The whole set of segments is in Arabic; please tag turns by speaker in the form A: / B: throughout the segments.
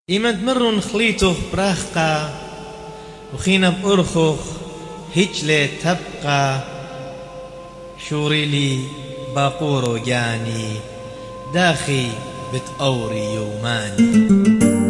A: إيمد مرن خليته براخقا وخينا بأرخخ هجلة تبقى شوري لي باقورو جاني داخي بتأوري يوماني.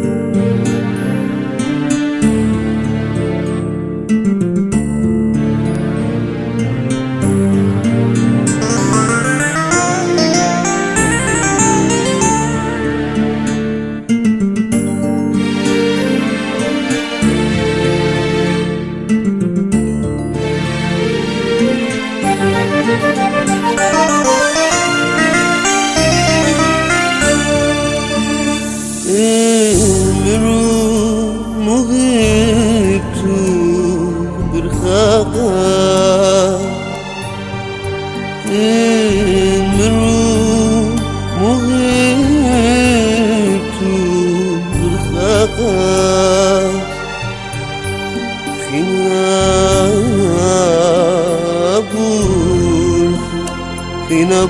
B: خينا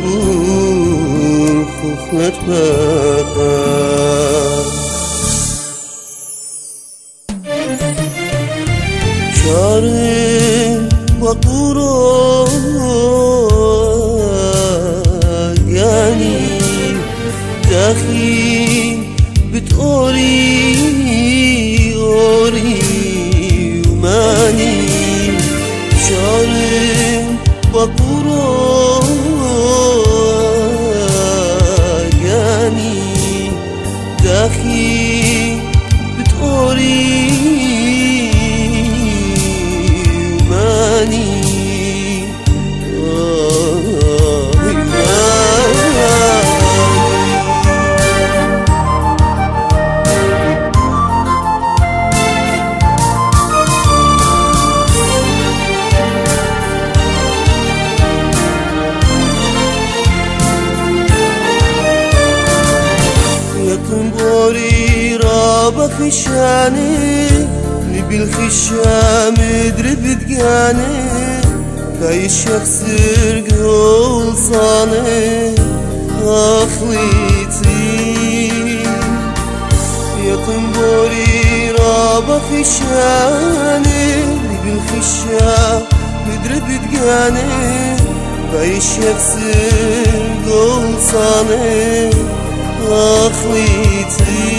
B: بوخ نتبقى شاري وقورو يعني داخي بتقولي أوري وماني شاري وقورو داخي بتقولي وماني تنبوري رابا خشاني اللي بالخشام درب دقاني كاي الشخص رقول صاني أخليتي يا تنبوري رابا خشاني اللي بالخشام درب دقاني كاي الشخص رقول صاني أخليتي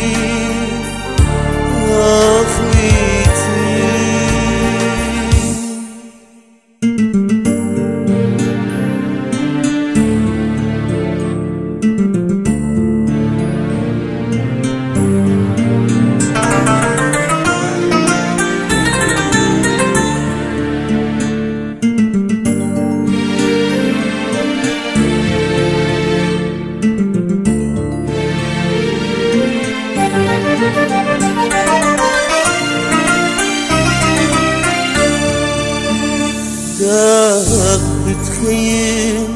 B: بتخيل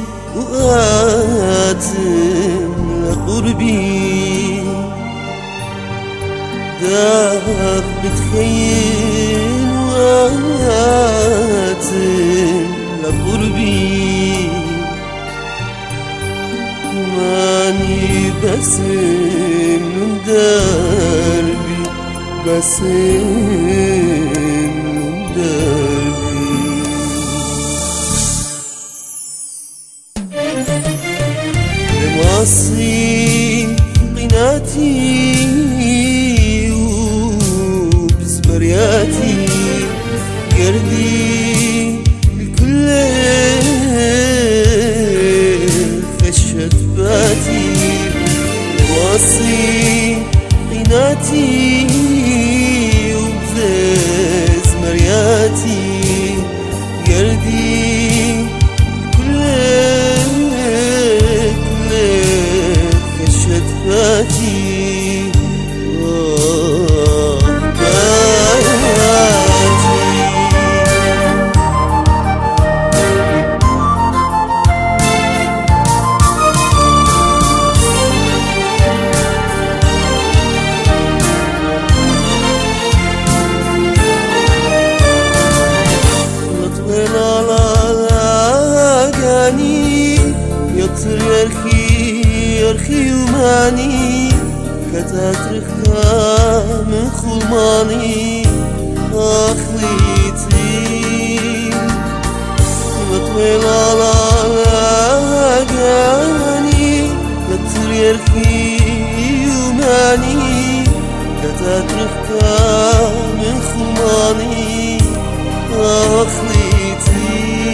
B: وقاتم لقربي داخ بتخيل وقاتم لقربي ماني بسم من دربي بسم من دربي مصري قناتي وبزمرياتي قردي الكل خشت باتي مصري قناتي وبزمرياتي قردي يطير يرخي يوماني كتاتركها من خلماني أخليتي بطويل على لاقاني كترير في يوماني كتاتركها من خلماني أخليتي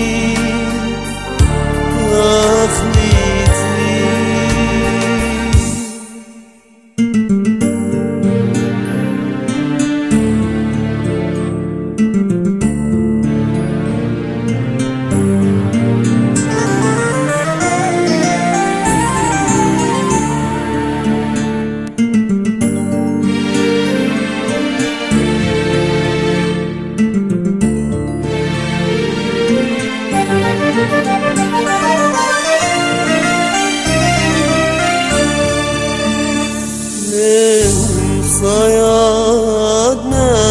B: صياد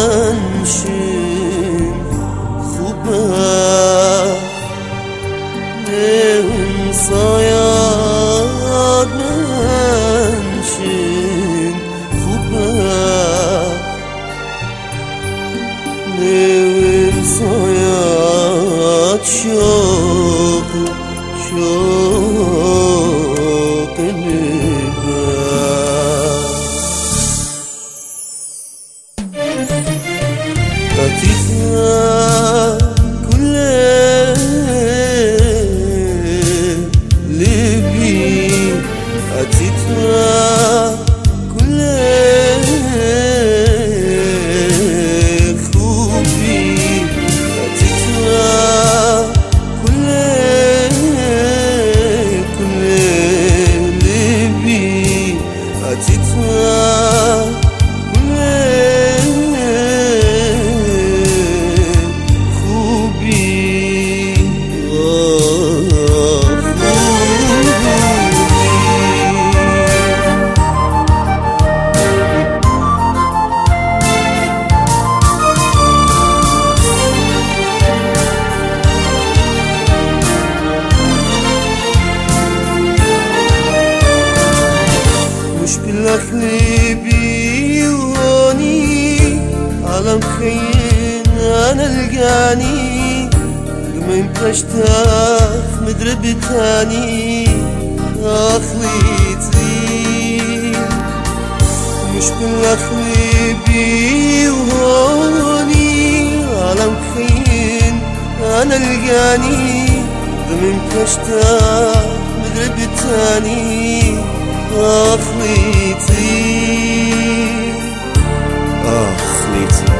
B: منشين خوبه صياد منشين خوبه صياد شوق أتيتها كل لبي أتيتها كل خوبي أتيتها كل لبي أتيتها لبي وهوني عالم خين أنا القاني لما يمكشتاف مدرب تاني أخليتي مش لبي وهوني عالم خين أنا القاني لما يمكشتاف مدرب تاني أخليتي